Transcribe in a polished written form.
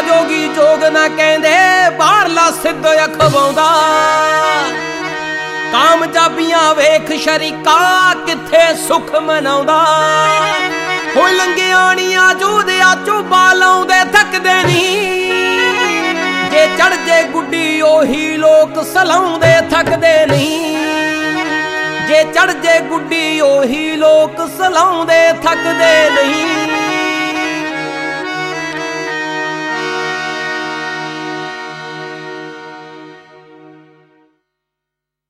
जोगी जोग ना कहंदे बाहरला सिद्ध अखवाउंदा। कामयाबियां वेख शरीका किथे सुख मनाउंदा। हो लंघियाणियां जूदे चोबा लाउंदे थकदे नहीं। जे चढ़ जे गुड्डी ओही लोक सलाउंदे थकदे नहीं। जे चढ़ जे गुड्डी ओही लोक सलाउंदे थकदे नहीं।